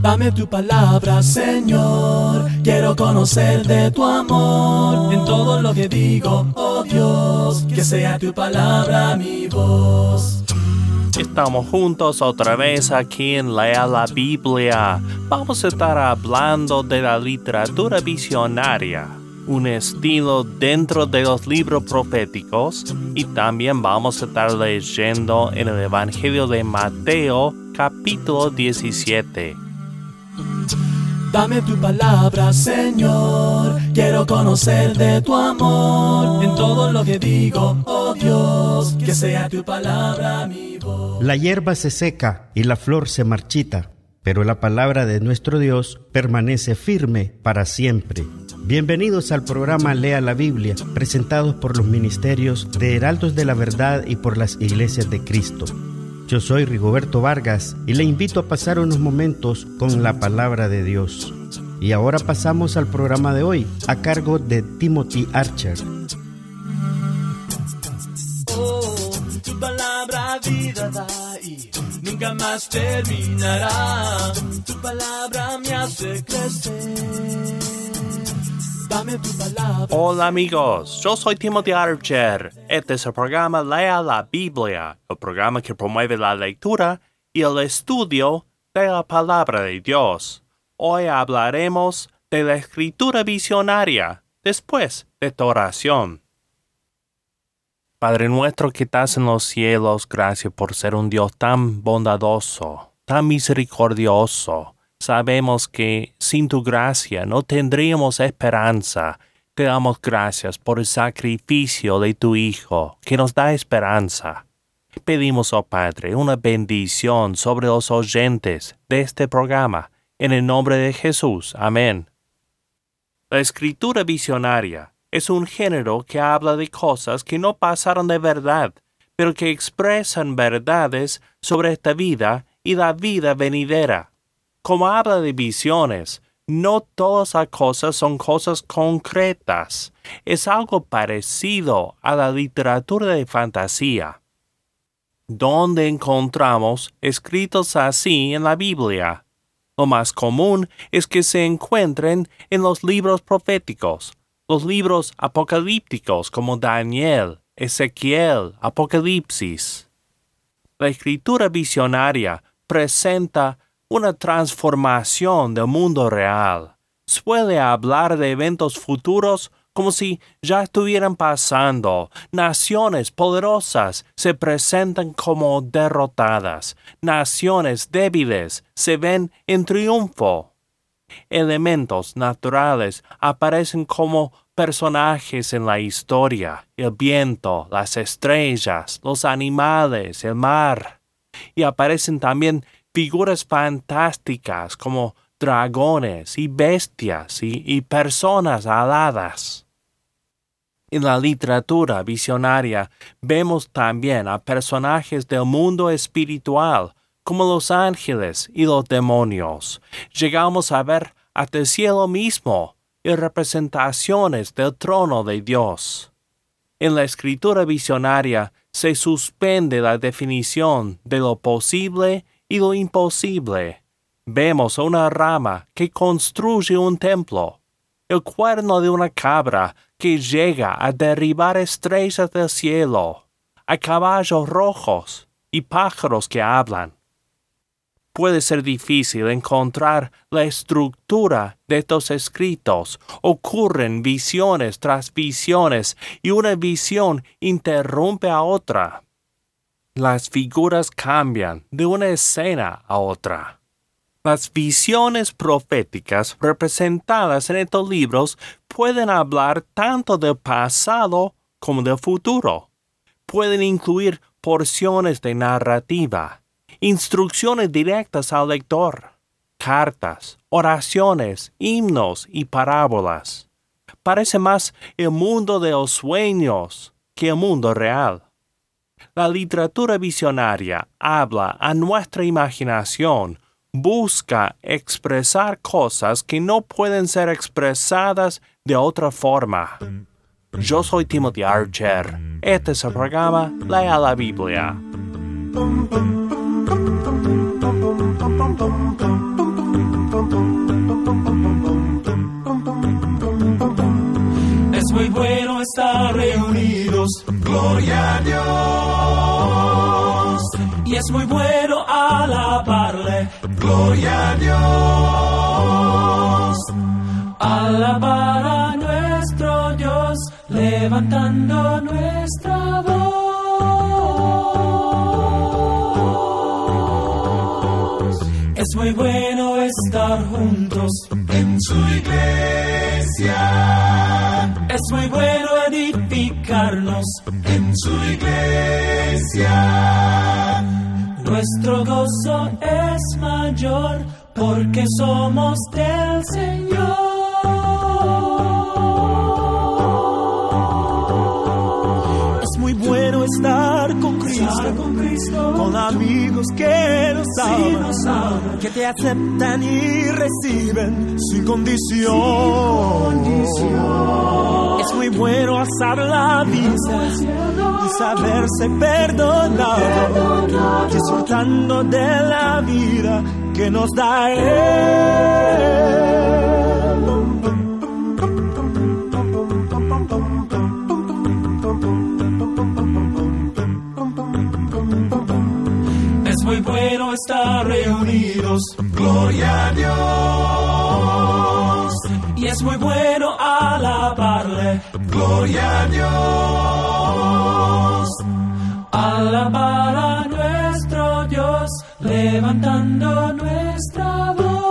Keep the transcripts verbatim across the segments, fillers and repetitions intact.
Dame tu palabra, Señor, quiero conocer de tu amor. En todo lo que digo, oh Dios, que sea tu palabra mi voz. Estamos juntos otra vez aquí en Lea la Biblia. Vamos a estar hablando de la literatura visionaria, un estilo dentro de los libros proféticos, y también vamos a estar leyendo en el Evangelio de Mateo, capítulo diecisiete. Dame tu palabra, Señor, quiero conocer de tu amor. En todo lo que digo, oh Dios, que sea tu palabra mi voz. La hierba se seca y la flor se marchita, pero la palabra de nuestro Dios permanece firme para siempre. Bienvenidos al programa Lea la Biblia, presentados por los ministerios de Heraldos de la Verdad y por las Iglesias de Cristo. Yo soy Rigoberto Vargas y le invito a pasar unos momentos con la palabra de Dios. Y ahora pasamos al programa de hoy, a cargo de Timothy Archer. Oh, tu palabra vida da y nunca más terminará. Tu palabra me hace crecer. Dame tu palabra. Hola amigos, yo soy Timothy Archer. Este es el programa Lea la Biblia, el programa que promueve la lectura y el estudio de la palabra de Dios. Hoy hablaremos de la escritura visionaria, después de tu oración. Padre nuestro que estás en los cielos, gracias por ser un Dios tan bondadoso, tan misericordioso. Sabemos que sin tu gracia no tendríamos esperanza. Te damos gracias por el sacrificio de tu Hijo, que nos da esperanza. Pedimos, oh Padre, una bendición sobre los oyentes de este programa, en el nombre de Jesús. Amén. La escritura visionaria es un género que habla de cosas que no pasaron de verdad, pero que expresan verdades sobre esta vida y la vida venidera. Como habla de visiones, no todas las cosas son cosas concretas. Es algo parecido a la literatura de fantasía, donde encontramos escritos así en la Biblia. Lo más común es que se encuentren en los libros proféticos, los libros apocalípticos como Daniel, Ezequiel, Apocalipsis. La escritura visionaria presenta una transformación del mundo real. Suele hablar de eventos futuros como si ya estuvieran pasando. Naciones poderosas se presentan como derrotadas. Naciones débiles se ven en triunfo. Elementos naturales aparecen como personajes en la historia. El viento, las estrellas, los animales, el mar. Y aparecen también figuras fantásticas como dragones y bestias y, y personas aladas. En la literatura visionaria vemos también a personajes del mundo espiritual como los ángeles y los demonios. Llegamos a ver hasta el cielo mismo y representaciones del trono de Dios. En la escritura visionaria se suspende la definición de lo posible y lo imposible. Vemos una rama que construye un templo, el cuerno de una cabra que llega a derribar estrellas del cielo, a caballos rojos y pájaros que hablan. Puede ser difícil encontrar la estructura de estos escritos. Ocurren visiones tras visiones y una visión interrumpe a otra. Las figuras cambian de una escena a otra. Las visiones proféticas representadas en estos libros pueden hablar tanto del pasado como del futuro. Pueden incluir porciones de narrativa, instrucciones directas al lector, cartas, oraciones, himnos y parábolas. Parece más el mundo de los sueños que el mundo real. La literatura visionaria habla a nuestra imaginación, busca expresar cosas que no pueden ser expresadas de otra forma. Yo soy Timothy Archer. Este es el programa Lea la Biblia. Bum, bum, bum, bum, bum, bum, bum, bum, bum, bum, bum. Es muy bueno estar reunidos, gloria a Dios. Y es muy bueno alabarle, gloria a Dios. Alabar a nuestro Dios, levantando nuestra voz. Es muy bueno estar juntos en su iglesia. Es muy bueno edificarnos en su iglesia. Nuestro gozo es mayor porque somos del Señor. Es muy bueno estar con Cristo, con, Cristo, con amigos que nos aman, sí, aman, que te aceptan y reciben sin condición. Sin condición. Es muy bueno alzar la vista y saberse perdonado, disfrutando de la vida que nos da Él. Es muy bueno estar reunidos, gloria a Dios. Y es muy bueno alabarle, gloria a Dios. Alabar a nuestro Dios, levantando nuestra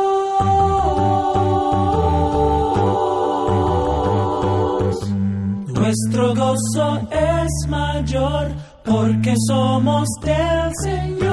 voz. Nuestro gozo es mayor porque somos del Señor.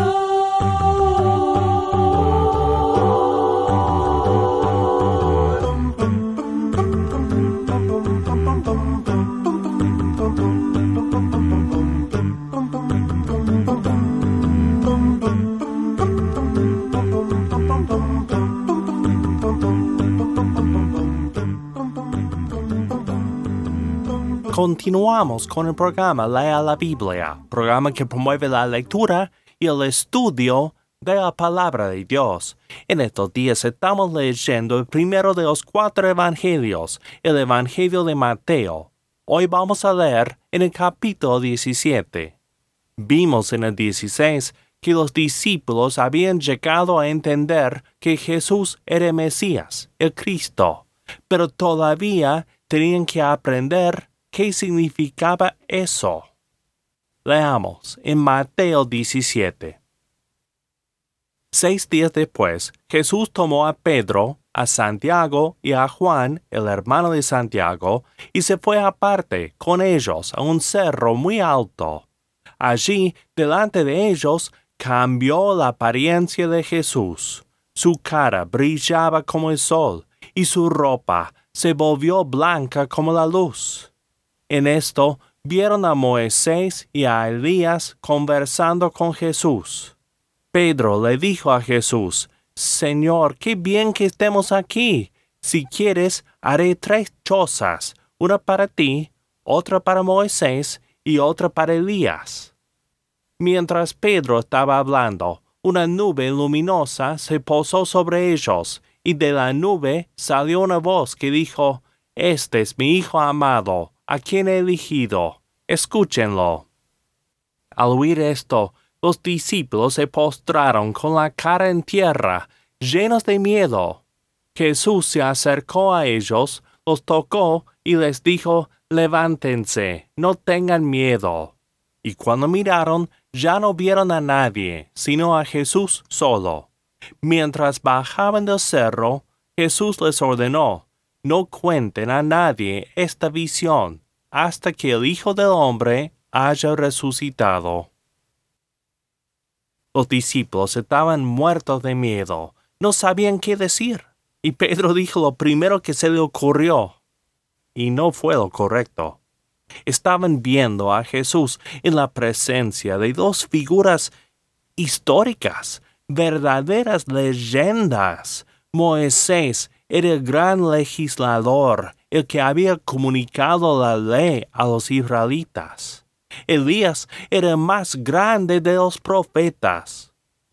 Continuamos con el programa Lea la Biblia, programa que promueve la lectura y el estudio de la palabra de Dios. En estos días estamos leyendo el primero de los cuatro evangelios, el Evangelio de Mateo. Hoy vamos a leer en el capítulo diecisiete. Vimos en el dieciséis que los discípulos habían llegado a entender que Jesús era el Mesías, el Cristo, pero todavía tenían que aprender ¿qué significaba eso? Leamos en Mateo diecisiete. Seis días después, Jesús tomó a Pedro, a Santiago y a Juan, el hermano de Santiago, y se fue aparte con ellos a un cerro muy alto. Allí, delante de ellos, cambió la apariencia de Jesús. Su cara brillaba como el sol, y su ropa se volvió blanca como la luz. En esto vieron a Moisés y a Elías conversando con Jesús. Pedro le dijo a Jesús: Señor, qué bien que estemos aquí. Si quieres, haré tres chozas, una para ti, otra para Moisés y otra para Elías. Mientras Pedro estaba hablando, una nube luminosa se posó sobre ellos, y de la nube salió una voz que dijo: Este es mi Hijo amado, a quien he elegido, escúchenlo. Al oír esto, los discípulos se postraron con la cara en tierra, llenos de miedo. Jesús se acercó a ellos, los tocó y les dijo: Levántense, no tengan miedo. Y cuando miraron, ya no vieron a nadie, sino a Jesús solo. Mientras bajaban del cerro, Jesús les ordenó: No cuenten a nadie esta visión hasta que el Hijo del Hombre haya resucitado. Los discípulos estaban muertos de miedo, no sabían qué decir, y Pedro dijo lo primero que se le ocurrió, y no fue lo correcto. Estaban viendo a Jesús en la presencia de dos figuras históricas, verdaderas leyendas. Moisés era el gran legislador, el que había comunicado la ley a los israelitas. Elías era el más grande de los profetas.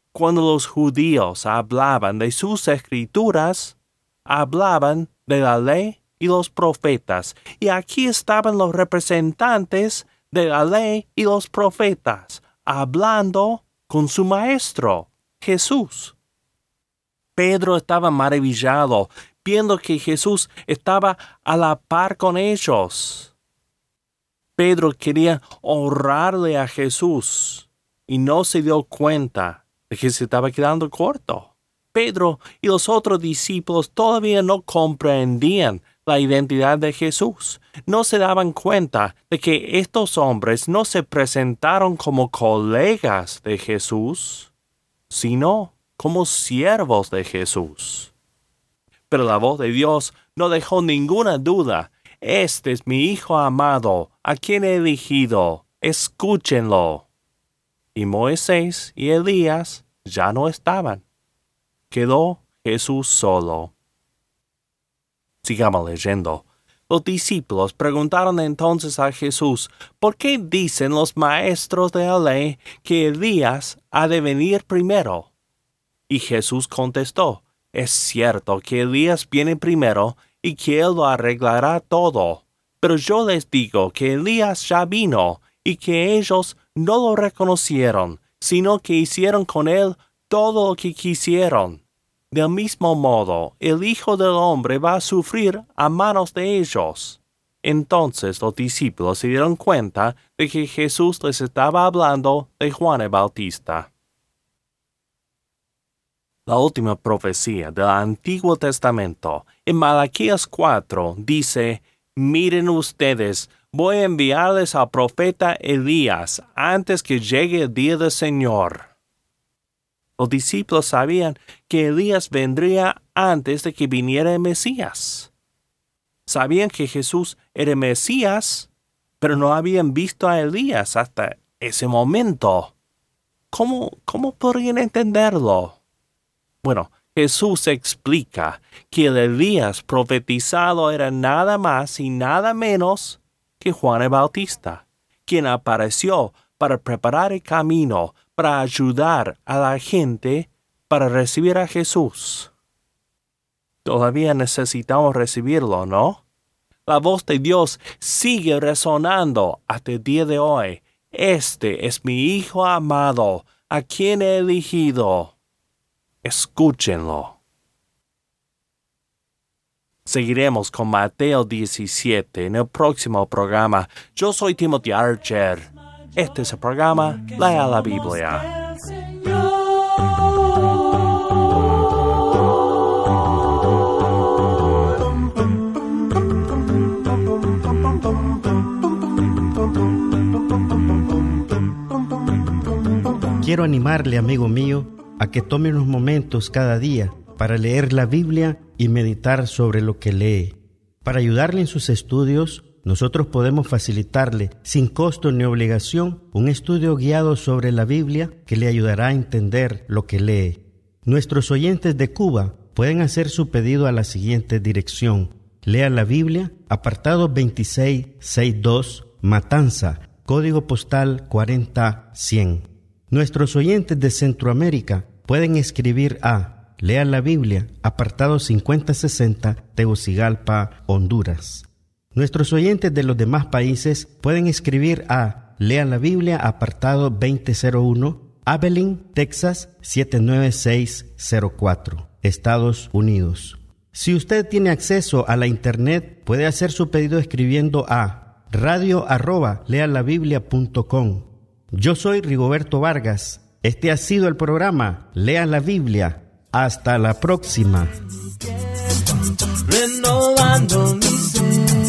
Cuando los judíos hablaban de sus escrituras, hablaban de la ley y los profetas. Y aquí estaban los representantes de la ley y los profetas, hablando con su maestro, Jesús. Pedro estaba maravillado, viendo que Jesús estaba a la par con ellos. Pedro quería honrarle a Jesús y no se dio cuenta de que se estaba quedando corto. Pedro y los otros discípulos todavía no comprendían la identidad de Jesús. No se daban cuenta de que estos hombres no se presentaron como colegas de Jesús, sino como siervos de Jesús. Pero la voz de Dios no dejó ninguna duda. Este es mi Hijo amado, a quien he elegido. Escúchenlo. Y Moisés y Elías ya no estaban. Quedó Jesús solo. Sigamos leyendo. Los discípulos preguntaron entonces a Jesús, ¿por qué dicen los maestros de la ley que Elías ha de venir primero? Y Jesús contestó, es cierto que Elías viene primero y que él lo arreglará todo. Pero yo les digo que Elías ya vino y que ellos no lo reconocieron, sino que hicieron con él todo lo que quisieron. Del mismo modo, el Hijo del Hombre va a sufrir a manos de ellos. Entonces los discípulos se dieron cuenta de que Jesús les estaba hablando de Juan el Bautista. La última profecía del Antiguo Testamento, en Malaquías cuatro, dice, miren ustedes, voy a enviarles al profeta Elías antes que llegue el día del Señor. Los discípulos sabían que Elías vendría antes de que viniera el Mesías. Sabían que Jesús era el Mesías, pero no habían visto a Elías hasta ese momento. ¿Cómo, cómo podrían entenderlo? Bueno, Jesús explica que el Elías profetizado era nada más y nada menos que Juan el Bautista, quien apareció para preparar el camino, para ayudar a la gente para recibir a Jesús. Todavía necesitamos recibirlo, ¿no? La voz de Dios sigue resonando hasta el día de hoy. Este es mi Hijo amado, a quien he elegido. Escúchenlo. Seguiremos con Mateo diecisiete en el próximo programa. Yo soy Timothy Archer. Este es el programa Lea la Biblia. Quiero animarle, amigo mío, a que tome unos momentos cada día para leer la Biblia y meditar sobre lo que lee. Para ayudarle en sus estudios, nosotros podemos facilitarle, sin costo ni obligación, un estudio guiado sobre la Biblia que le ayudará a entender lo que lee. Nuestros oyentes de Cuba pueden hacer su pedido a la siguiente dirección. Lea la Biblia, apartado veintiséis sesenta y dos, Matanza, código postal cuarenta cien. Nuestros oyentes de Centroamérica pueden escribir a Lea la Biblia, apartado cincuenta sesenta, Tegucigalpa, Honduras. Nuestros oyentes de los demás países pueden escribir a Lea la Biblia, apartado veinte cero uno, Abilene, Texas, siete nueve seis cero cuatro, Estados Unidos. Si usted tiene acceso a la internet, puede hacer su pedido escribiendo a radio arroba lealabiblia punto com. Yo soy Rigoberto Vargas. Este ha sido el programa Lea la Biblia. Hasta la próxima. Renovando mi ser.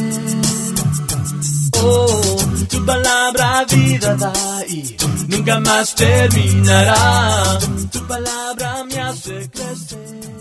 Oh, tu palabra vida da y nunca más terminará. Tu palabra me hace crecer.